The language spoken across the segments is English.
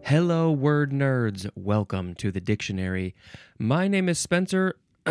Hello, word nerds. Welcome to the dictionary. My name is Spencer.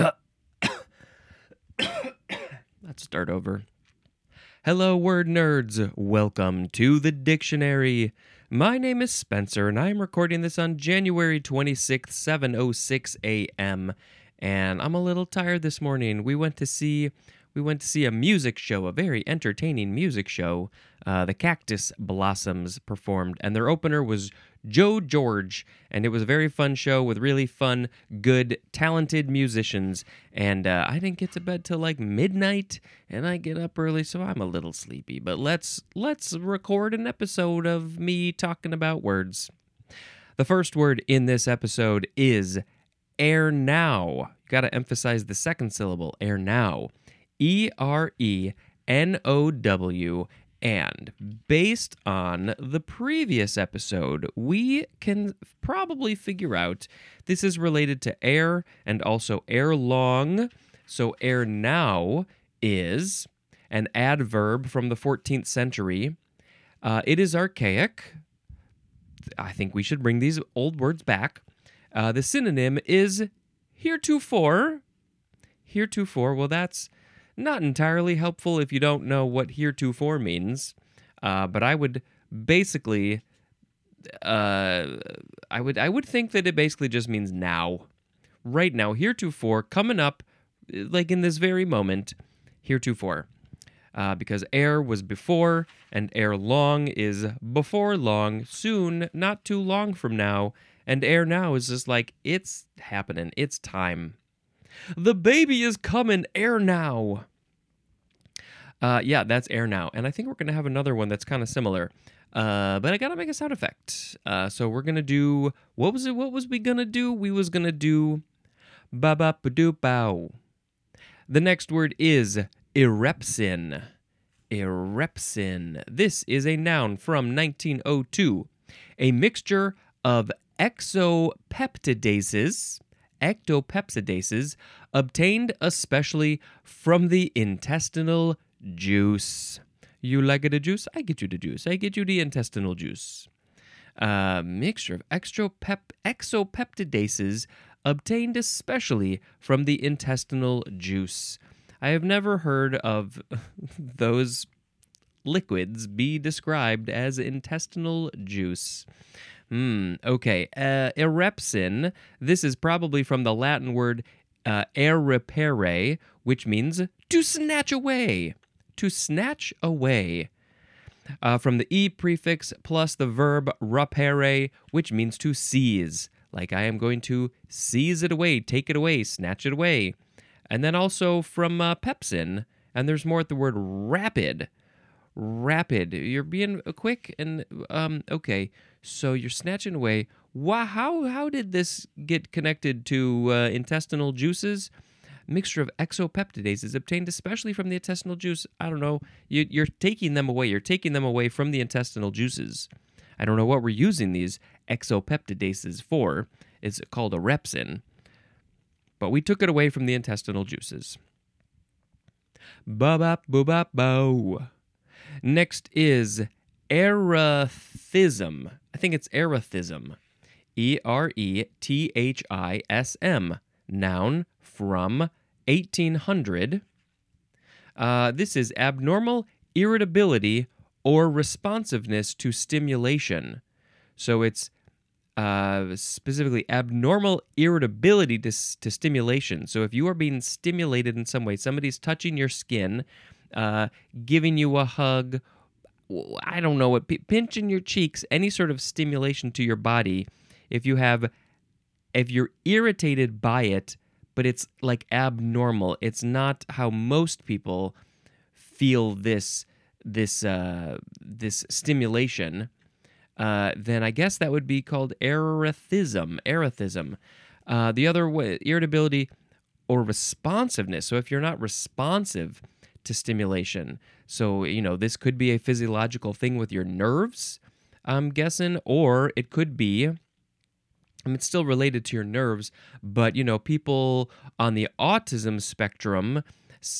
Let's start over. Hello, word nerds. Welcome to the dictionary. My name is Spencer, and I'm recording this on January 26th, 7:06 a.m. And I'm a little tired this morning. We went to see a music show, a very entertaining music show. The Cactus Blossoms performed, and their opener was Joe George, and it was a very fun show with really fun, good, talented musicians. And I didn't get to bed till like midnight, and I get up early, so I'm a little sleepy. But let's record an episode of me talking about words. The first word in this episode is ere now. You got to emphasize the second syllable, ere now. ERENOW. And based on the previous episode, we can probably figure out this is related to ere and also ere long. So ere now is an adverb from the 14th century. It is archaic. I think we should bring these old words back. The synonym is heretofore. Heretofore, well, that's not entirely helpful if you don't know what heretofore means, but I would basically, I would think that it basically just means now, right now, heretofore, coming up, like in this very moment, heretofore, because ere was before, and ere long is before long, soon, not too long from now, and ere now is just like, it's happening, it's time. The baby is coming ere now. Yeah, that's ere now. And I think we're going to have another one that's kind of similar. But I got to make a sound effect. So we're going to do, what was we going to do? We was going to do ba-ba-ba-doo-bow. The next word is erepsin. Erepsin. This is a noun from 1902. A mixture of ectopeptidases obtained especially from the intestinal juice. You like it a juice? I get you the juice. I get you the intestinal juice. Mixture of exopeptidases obtained especially from the intestinal juice. I have never heard of those liquids be described as intestinal juice. Okay. Erepsin, this is probably from the Latin word erepere, which means to snatch away. To snatch away. From the E prefix plus the verb rapere, which means to seize. Like I am going to seize it away, take it away, snatch it away. And then also from pepsin, and there's more at the word rapid. Rapid. You're being quick and okay. So you're snatching away. Wow, how did this get connected to intestinal juices? Mixture of exopeptidases obtained especially from the intestinal juice. I don't know. You're taking them away. You're taking them away from the intestinal juices. I don't know what we're using these exopeptidases for. It's called erepsin. But we took it away from the intestinal juices. Ba-bop-boo-bop-bow. Next is erethism. I think it's erethism. ERETHISM. Noun from 1800. This is abnormal irritability or responsiveness to stimulation. So it's specifically abnormal irritability to stimulation. So if you are being stimulated in some way, somebody's touching your skin, giving you a hug, I don't know what, pinching your cheeks, any sort of stimulation to your body, if you're irritated by it, but it's like abnormal, it's not how most people feel this stimulation, then I guess that would be called erethism. Erethism. The other way, irritability or responsiveness. So if you're not responsive to stimulation, so, this could be a physiological thing with your nerves, I'm guessing, or it could be, it's still related to your nerves, but, people on the autism spectrum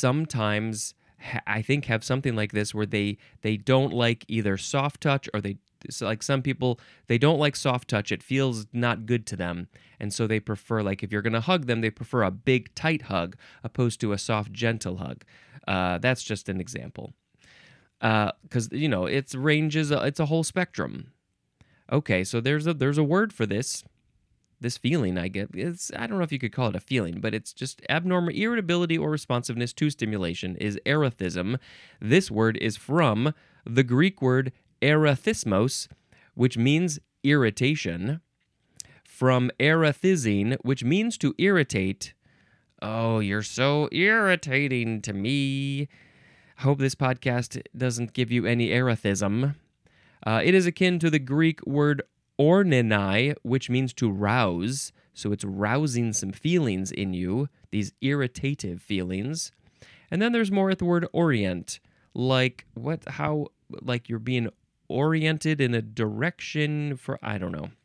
sometimes, I think, have something like this where they don't like either soft touch or they So like some people, they don't like soft touch. It feels not good to them. And so they prefer, like if you're going to hug them, they prefer a big, tight hug opposed to a soft, gentle hug. That's just an example. Because, it's ranges, it's a whole spectrum. Okay, so there's a word for this feeling I get. I don't know if you could call it a feeling, but it's just abnormal irritability or responsiveness to stimulation is erethism. This word is from the Greek word erethismos, which means irritation, from erethizine, which means to irritate. Oh, you're so irritating to me. Hope this podcast doesn't give you any erethism. It is akin to the Greek word ornenai, which means to rouse. So it's rousing some feelings in you, these irritative feelings. And then there's more at the word orient, like like you're being oriented in a direction for, I don't know.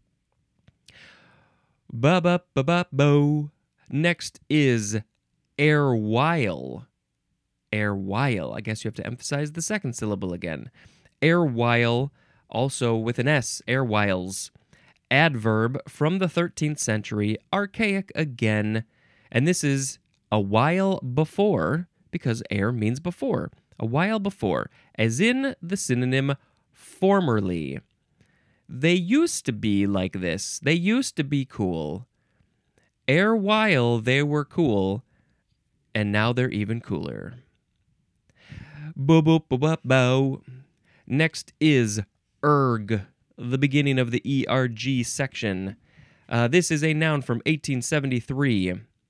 Ba-ba-ba-ba-bo. Next is erewhile. Erewhile. I guess you have to emphasize the second syllable again. Erewhile, also with an S, erewhiles. Adverb from the 13th century, archaic again. And this is a while before, because ere means before. A while before, as in the synonym formerly. They used to be like this. They used to be cool. Erewhile they were cool, and now they're even cooler. Bo-bo-bo-bo-bo. Next is erg, the beginning of the ERG section. This is a noun from 1873.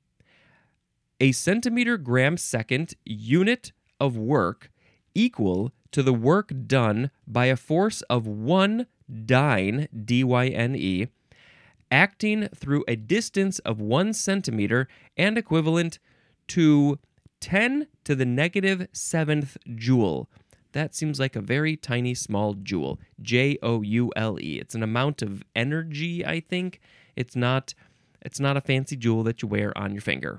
A centimeter gram second unit of work equal to the work done by a force of one dyne, D-Y-N-E, acting through a distance of 1 centimeter and equivalent to 10 to the negative 7th joule. That seems like a very tiny, small joule. Joule. It's an amount of energy, I think. It's not a fancy jewel that you wear on your finger.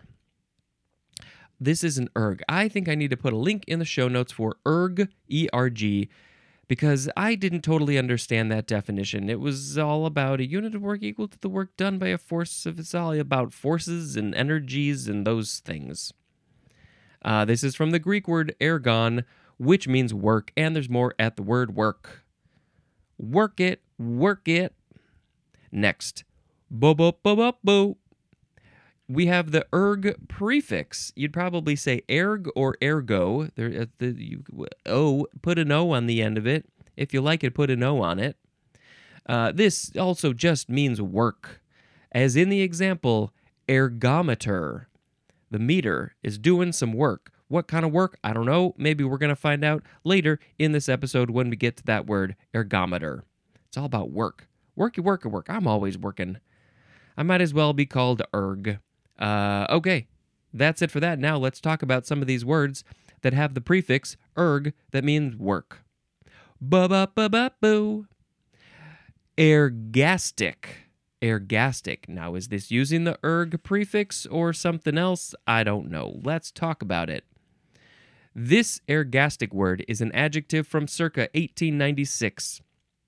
This is an erg. I think I need to put a link in the show notes for erg, E-R-G, because I didn't totally understand that definition. It was all about a unit of work equal to the work done by a force. It's all about forces and energies and those things. This is from the Greek word ergon, which means work, and there's more at the word work. Work it, work it. Next, bo-bo-bo-bo-bo. We have the erg prefix. You'd probably say erg or ergo. Put an O on the end of it. If you like it, put an O on it. This also just means work. As in the example, ergometer. The meter is doing some work. What kind of work? I don't know. Maybe we're going to find out later in this episode when we get to that word, ergometer. It's all about work. Work. I'm always working. I might as well be called erg. Okay, that's it for that. Now let's talk about some of these words that have the prefix erg that means work. Ba-ba-ba-ba-boo. Ergastic. Ergastic. Now, is this using the erg prefix or something else? I don't know. Let's talk about it. This ergastic word is an adjective from circa 1896,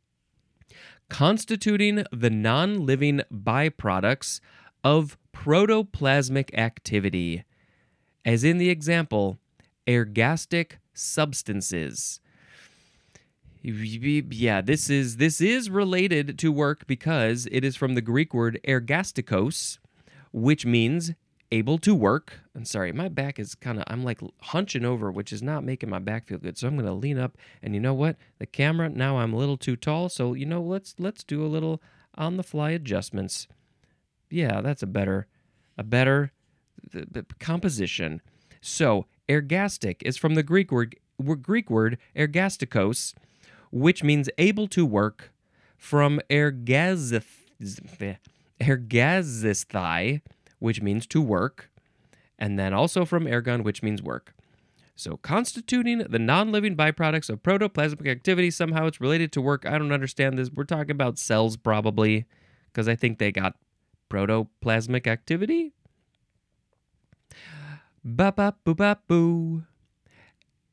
constituting the non-living byproducts of protoplasmic activity, as in the example, ergastic substances. Yeah, this is related to work because it is from the Greek word ergastikos, which means able to work. I'm sorry, my back is I'm like hunching over, which is not making my back feel good. So I'm going to lean up, and you know what? The camera, now I'm a little too tall, so let's do a little on the fly adjustments. Yeah, that's a better composition. So, ergastic is from the Greek word ergastikos, which means able to work, from ergazisthai, which means to work, and then also from ergon, which means work. So constituting the non-living byproducts of protoplasmic activity, somehow it's related to work. I don't understand this. We're talking about cells probably, because I think they got protoplasmic activity. Ba-ba-boo-ba-boo.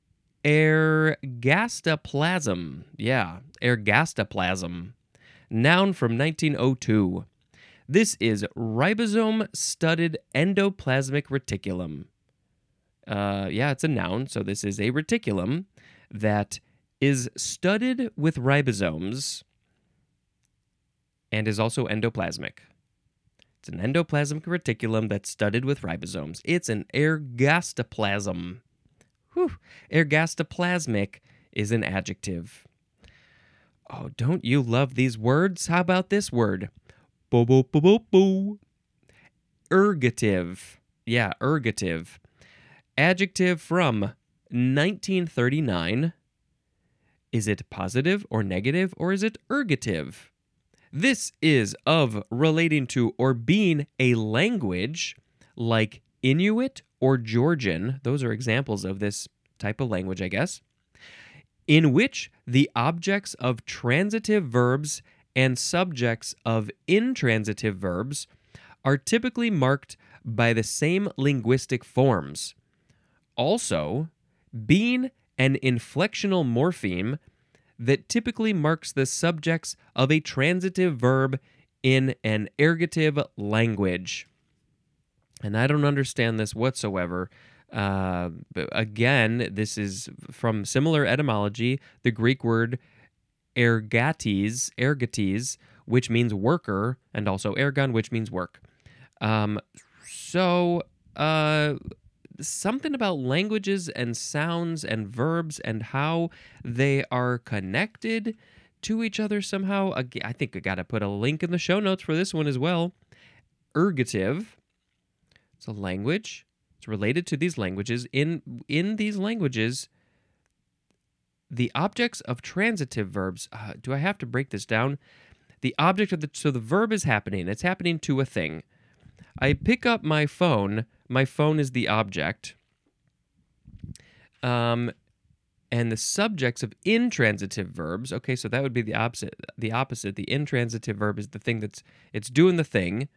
Ergastoplasm. Yeah, ergastoplasm. Noun from 1902. This is ribosome-studded endoplasmic reticulum. Yeah, it's a noun, so this is a reticulum that is studded with ribosomes and is also endoplasmic. It's an endoplasmic reticulum that's studded with ribosomes. It's an ergastoplasm. Whew. Ergastoplasmic is an adjective. Oh, don't you love these words? How about this word? Bo-bo-bo-bo-bo. Ergative. Yeah, ergative. Adjective from 1939. Is it positive or negative, or is it ergative? This is of relating to or being a language like Inuit or Georgian. Those are examples of this type of language, I guess, in which the objects of transitive verbs and subjects of intransitive verbs are typically marked by the same linguistic forms. Also, being an inflectional morpheme that typically marks the subjects of a transitive verb in an ergative language. And I don't understand this whatsoever. But again, this is from similar etymology, the Greek word ergates, which means worker, and also ergon, which means work. Something about languages and sounds and verbs and how they are connected to each other somehow. I think I got to put a link in the show notes for this one as well. Ergative. It's a language. It's related to these languages. In these languages, the objects of transitive verbs. Do I have to break this down? The object of so the verb is happening. It's happening to a thing. I pick up my phone. My phone is the object. And the subjects of intransitive verbs. Okay, so that would be the opposite. The opposite. The intransitive verb is the thing it's doing the thing.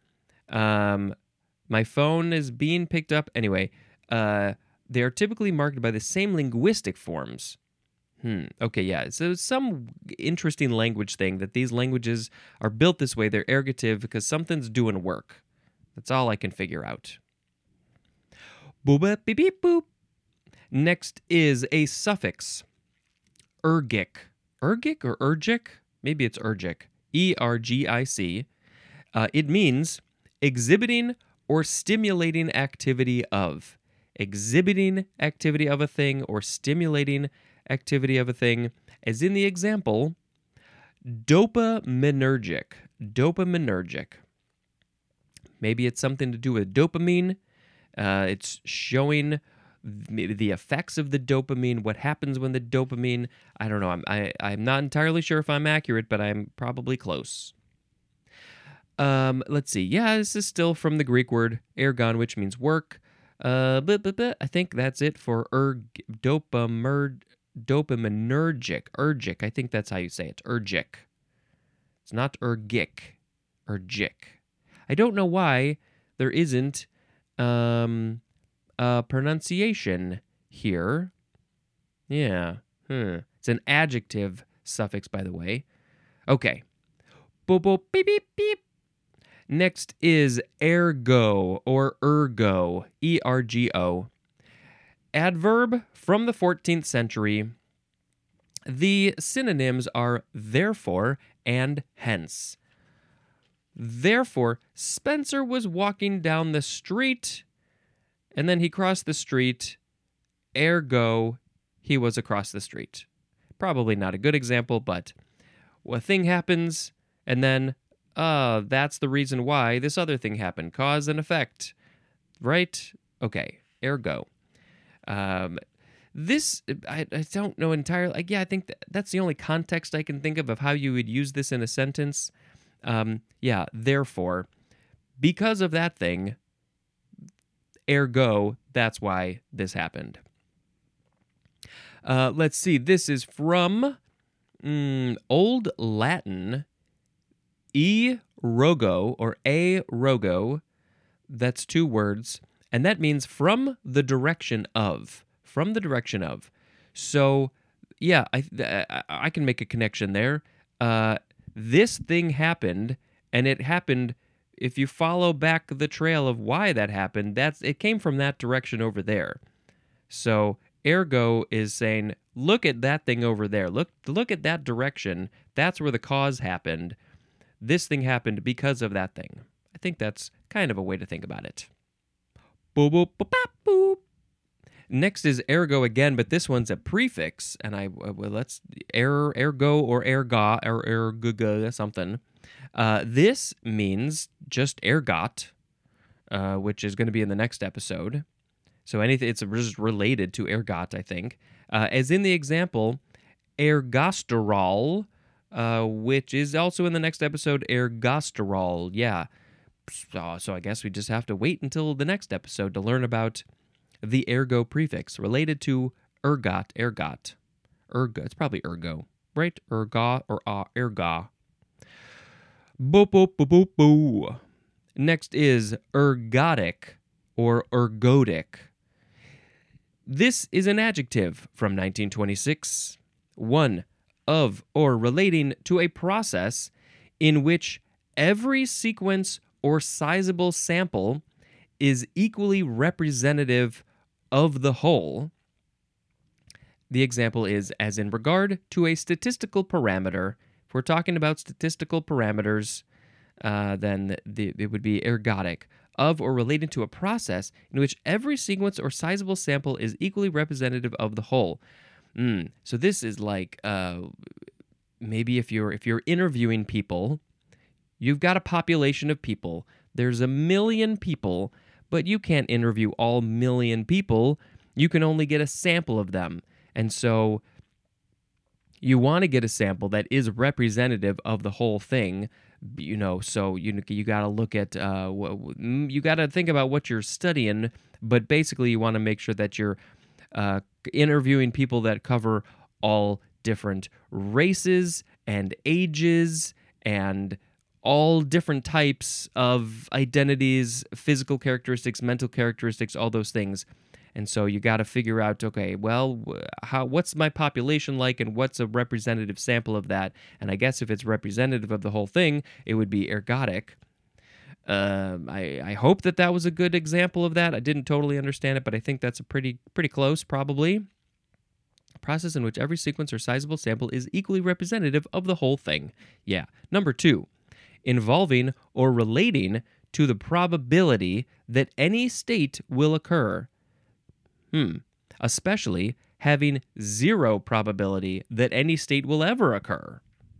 My phone is being picked up. Anyway, they are typically marked by the same linguistic forms. Okay, yeah. So some interesting language thing that these languages are built this way. They're ergative because something's doing work. That's all I can figure out. Boop, beep, beep, boop. Next is a suffix. Ergic. Ergic or ergic? Maybe it's ergic. E-R-G-I-C. It means exhibiting or stimulating activity of. Exhibiting activity of a thing or stimulating activity of a thing. As in the example, dopaminergic. Dopaminergic. Maybe it's something to do with dopamine. It's showing the effects of the dopamine, what happens when the dopamine. I don't know. I'm not entirely sure if I'm accurate, but I'm probably close. Let's see. Yeah, this is still from the Greek word ergon, which means work. I think that's it for dopaminergic. Ergic. I think that's how you say it. Ergic. It's not ergic. Ergic. I don't know why there isn't a pronunciation here. Yeah. It's an adjective suffix, by the way. Okay. Boop, boop, beep, beep, beep. Next is ergo or ergo. E-R-G-O. Adverb from the 14th century. The synonyms are therefore and hence. Therefore, Spencer was walking down the street, and then he crossed the street. Ergo, he was across the street. Probably not a good example, but a thing happens, and then, that's the reason why this other thing happened. Cause and effect. Right? Okay. Ergo. This, I don't know entirely. Yeah, I think that's the only context I can think of how you would use this in a sentence. Yeah, therefore, because of that thing, ergo, that's why this happened. Let's see. This is from Old Latin, e-rogo, or a-rogo. That's two words, and that means from the direction of. From the direction of. So, yeah, I can make a connection there. This thing happened, and it happened. If you follow back the trail of why that happened, it came from that direction over there. So, ergo is saying, look at that thing over there. Look at that direction. That's where the cause happened. This thing happened because of that thing. I think that's kind of a way to think about it. Boop, boop, boop, boop, boop. Next is ergo again, but this one's a prefix, and let's ergo or erga or erga something. This means just ergot, which is going to be in the next episode. So anything it's just related to ergot, I think. As in the example, ergosterol, which is also in the next episode, ergosterol. Yeah. So I guess we just have to wait until the next episode to learn about the ergo prefix related to ergot. Ergo. It's probably ergo, right? Erga or erga. Boop, boop, boop, boop, boo. Next is ergodic or ergodic. This is an adjective from 1926. One, of or relating to a process in which every sequence or sizable sample is equally representative of the whole. The example is as in regard to a statistical parameter. If we're talking about statistical parameters, then it would be ergodic, of or relating to a process in which every sequence or sizable sample is equally representative of the whole. So this is like maybe if you're interviewing people, you've got a population of people. There's 1 million people, but you can't interview all 1 million people. You can only get a sample of them. And so you want to get a sample that is representative of the whole thing, so you got to look at, you got to think about what you're studying, but basically you want to make sure that you're interviewing people that cover all different races and ages and all different types of identities, physical characteristics, mental characteristics, all those things. And so you got to figure out, okay, well, what's my population like and what's a representative sample of that? And I guess if it's representative of the whole thing, it would be ergodic. I hope that was a good example of that. I didn't totally understand it, but I think that's a pretty close, probably. A process in which every sequence or sizable sample is equally representative of the whole thing. Yeah. Number 2, involving or relating to the probability that any state will occur. Especially having 0 probability that any state will ever occur.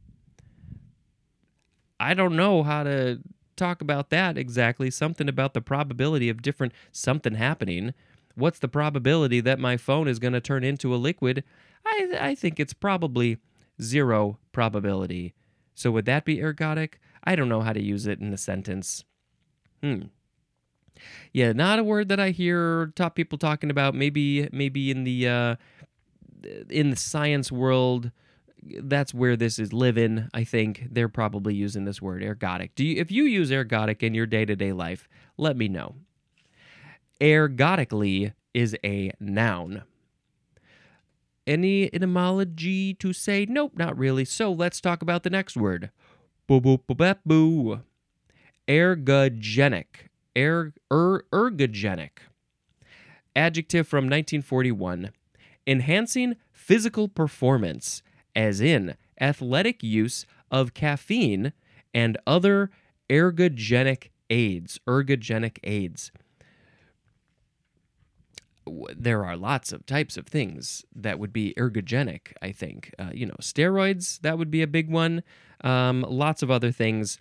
I don't know how to talk about that exactly. Something about the probability of something happening. What's the probability that my phone is going to turn into a liquid? I think it's probably 0 probability. So would that be ergodic? I don't know how to use it in a sentence. Yeah, not a word that I hear top people talking about. Maybe in the science world, that's where this is living. I think they're probably using this word ergodic. If you use ergodic in your day-to-day life, let me know. Ergodically is a noun. Any etymology to say? Nope, not really. So let's talk about the next word. Boo boo boo boo boo. Ergogenic. Ergogenic. Adjective from 1941. Enhancing physical performance, as in athletic use of caffeine and other ergogenic aids. There are lots of types of things that would be ergogenic, I think. Steroids, that would be a big one. Lots of other things.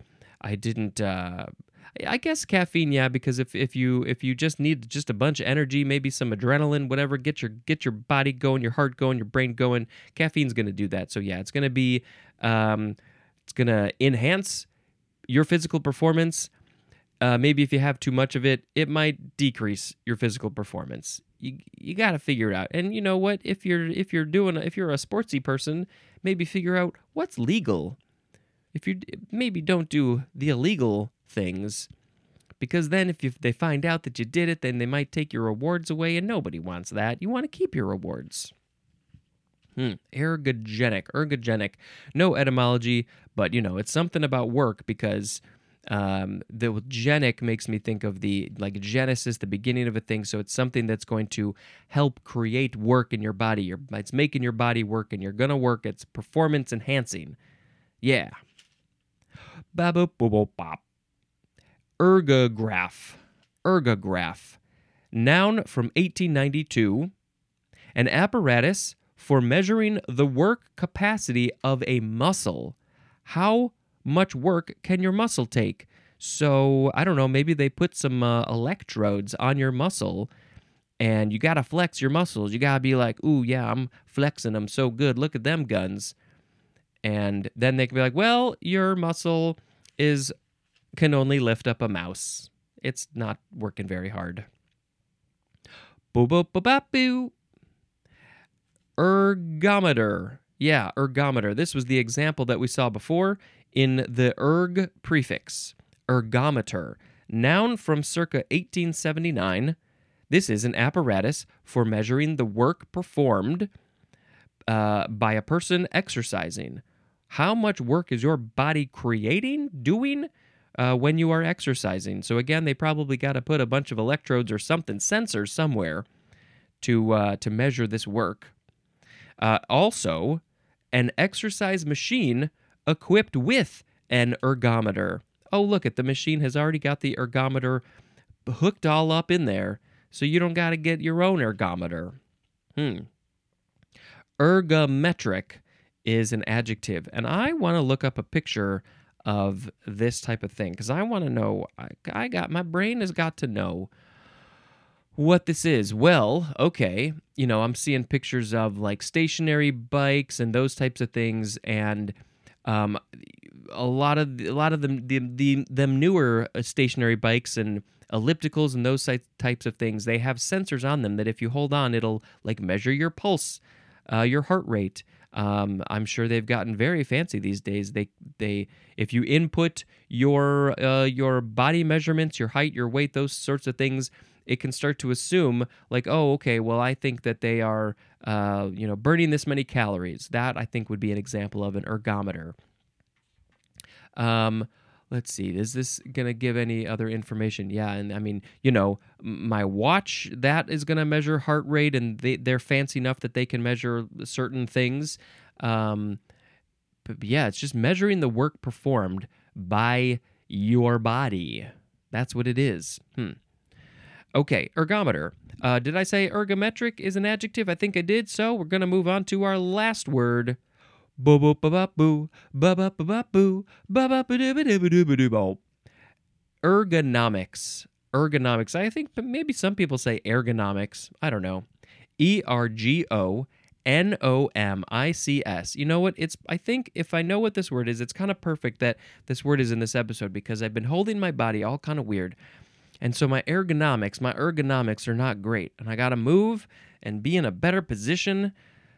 I guess caffeine, yeah, because if you just need just a bunch of energy, maybe some adrenaline, whatever, get your body going, your heart going, your brain going, caffeine's going to do that. So yeah, it's going to be it's going to enhance your physical performance. Maybe if you have too much of it, it might decrease your physical performance. You got to figure it out. And you know what? If you're a sportsy person, maybe figure out what's legal. If you maybe don't do the illegal things, because then if they find out that you did it, then they might take your rewards away, and nobody wants that. You want to keep your rewards. Ergogenic. No etymology, but it's something about work because the genic makes me think of the like genesis, the beginning of a thing. So it's something that's going to help create work in your body. It's making your body work, and you're gonna work. It's performance enhancing. Yeah. Ba-boop-boop-boop-bop. Ergograph. Ergograph. Noun from 1892. An apparatus for measuring the work capacity of a muscle. How much work can your muscle take? So, I don't know, maybe they put some electrodes on your muscle and you got to flex your muscles. You got to be like, ooh, yeah, I'm flexing them so good. Look at them guns. And then they can be like, well, your muscle can only lift up a mouse. It's not working very hard. Boo-boo-ba-ba-boo. Ergometer. Yeah, ergometer. This was the example that we saw before in the erg prefix. Ergometer. Noun from circa 1879. This is an apparatus for measuring the work performed by a person exercising. How much work is your body doing when you are exercising? So again, they probably got to put a bunch of electrodes or something, sensors somewhere to measure this work. Also, an exercise machine equipped with an ergometer. Oh, look the machine has already got the ergometer hooked all up in there, so you don't got to get your own ergometer. Ergometric is an adjective, and I want to look up a picture of this type of thing because I want to know. My brain has got to know what this is. Well, okay, I'm seeing pictures of like stationary bikes and those types of things, and a lot of them newer stationary bikes and ellipticals and those types of things, they have sensors on them that if you hold on, it'll like measure your pulse, your heart rate. I'm sure they've gotten very fancy these days. They if you input your body measurements, your height, your weight, those sorts of things, it can start to assume like, oh, okay, well, I think that they are, burning this many calories. That I think would be an example of an ergometer. Let's see. Is this going to give any other information? Yeah, and I mean, my watch, that is going to measure heart rate, and they're fancy enough that they can measure certain things. But yeah, it's just measuring the work performed by your body. That's what it is. Okay, ergometer. Did I say ergometric is an adjective? I think I did, so we're going to move on to our last word. Ergonomics. Ergonomics. I think maybe some people say ergonomics. I don't know. ERGONOMICS. You know what? I think if I know what this word is, it's kind of perfect that this word is in this episode because I've been holding my body all kind of weird. And so my ergonomics are not great. And I got to move and be in a better position.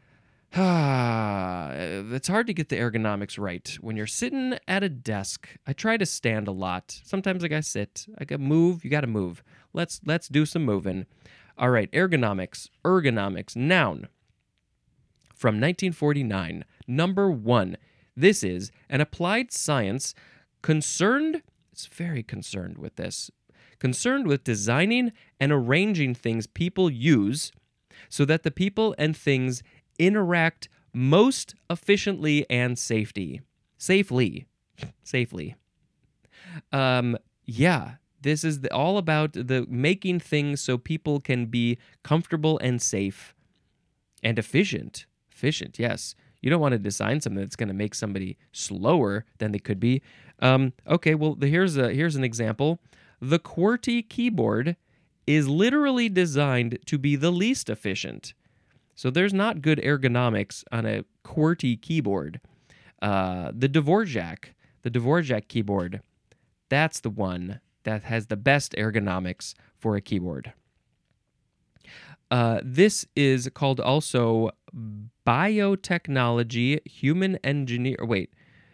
It's hard to get the ergonomics right. When you're sitting at a desk, I try to stand a lot. Sometimes I gotta sit. I gotta move. You gotta move. Let's do some moving. All right, ergonomics. Noun. From 1949. Number 1. This is an applied science it's very concerned with this. Concerned with designing and arranging things people use so that the people and things interact most efficiently and safely. Yeah, this is all about the making things so people can be comfortable and safe and efficient. Efficient, yes. You don't want to design something that's going to make somebody slower than they could be. Okay, well, here's an example. The QWERTY keyboard is literally designed to be the least efficient. So there's not good ergonomics on a QWERTY keyboard. The Dvorak keyboard, that's the one that has the best ergonomics for a keyboard. This is called also biotechnology, human engineer. Wait,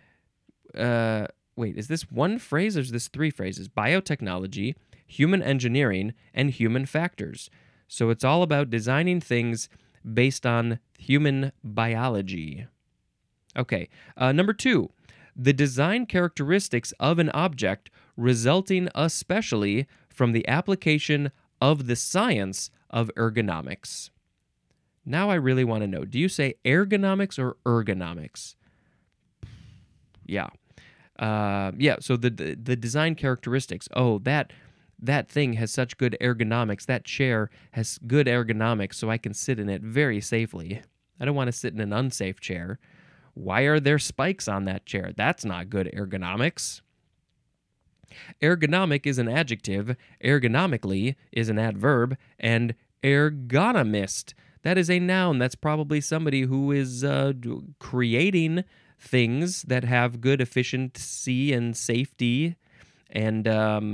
is this one phrase or is this 3 phrases? Biotechnology, human engineering, and human factors. So it's all about designing things based on human biology. Okay, number 2, the design characteristics of an object resulting especially from the application of the science of ergonomics. Now I really want to know, do you say ergonomics or ergonomics? Yeah. So the design characteristics. Oh, that thing has such good ergonomics. That chair has good ergonomics, so I can sit in it very safely. I don't want to sit in an unsafe chair. Why are there spikes on that chair? That's not good ergonomics. Ergonomic is an adjective, ergonomically is an adverb, and ergonomist, that is a noun. That's probably somebody who is creating things that have good efficiency and safety, and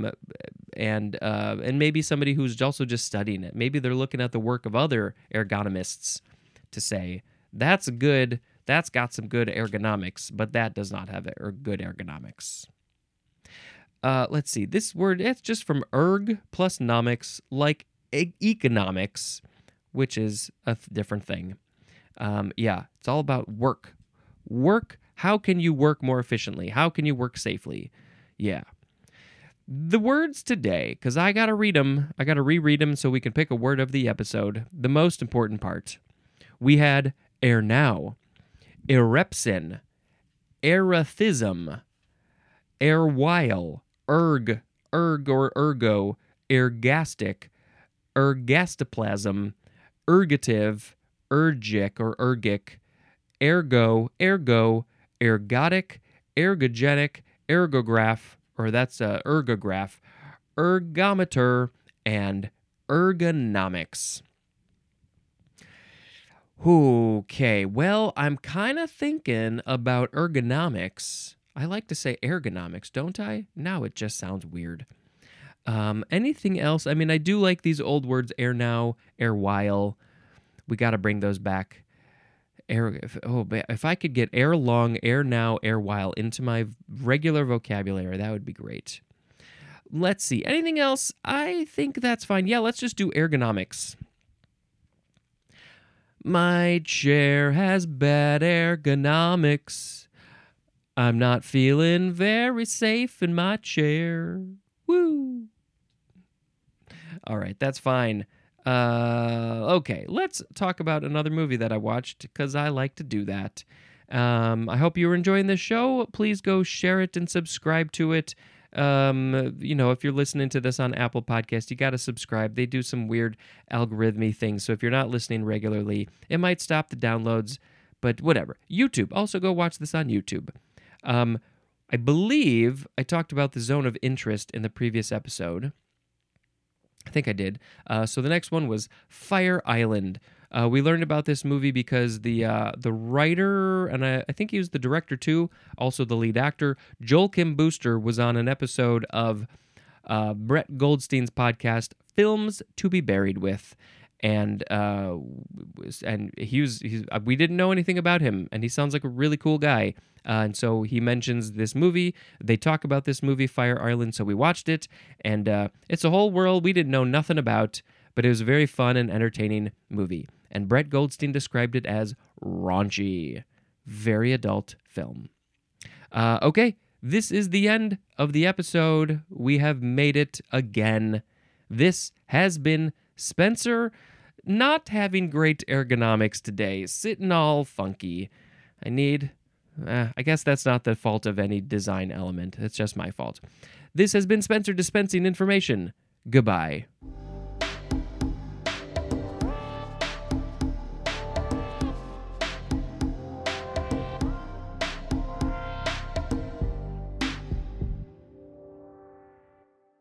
maybe somebody who's also just studying it. Maybe they're looking at the work of other ergonomists to say, that's got some good ergonomics, but that does not have good ergonomics. Let's see. This word, it's just from erg plus nomics, like economics, which is a different thing. It's all about work. Work, how can you work more efficiently? How can you work safely? Yeah. The words today, because I got to read them. I got to reread them so we can pick a word of the episode. The most important part. We had ere now, erepsin, erethism, erewhile, erg or ergo, ergastic, ergastoplasm, ergative, ergic or ergic, ergo, ergodic, ergogenic, ergograph, or that's ergograph, ergometer, and ergonomics. Okay, well, I'm kind of thinking about ergonomics. I like to say ergonomics, don't I? Now it just sounds weird. Anything else? I mean, I do like these old words, ere now, ere while. We got to bring those back. If I could get ere long, ere now, ere while into my regular vocabulary, that would be great. Let's see. Anything else? I think that's fine. Yeah, let's just do ergonomics. My chair has bad ergonomics. I'm not feeling very safe in my chair. Woo! All right, that's fine. Okay, let's talk about another movie that I watched because I like to do that. I hope you were enjoying this show. Please go share it and subscribe to it. If you're listening to this on Apple Podcasts, you got to subscribe. They do some weird algorithmic things. So if you're not listening regularly, it might stop the downloads, but whatever. YouTube, also go watch this on YouTube. I believe I talked about the zone of interest in the previous episode. I think I did. So the next one was Fire Island. We learned about this movie because the writer, and I think he was the director too, also the lead actor, Joel Kim Booster, was on an episode of Brett Goldstein's podcast, Films to Be Buried With. And we didn't know anything about him, and he sounds like a really cool guy. And so he mentions this movie. They talk about this movie, Fire Island, so we watched it. And it's a whole world we didn't know nothing about, but it was a very fun and entertaining movie. And Brett Goldstein described it as raunchy. Very adult film. Okay, this is the end of the episode. We have made it again. This has been Spencer, not having great ergonomics today, sitting all funky. I guess that's not the fault of any design element. It's just my fault. This has been Spencer dispensing information. Goodbye.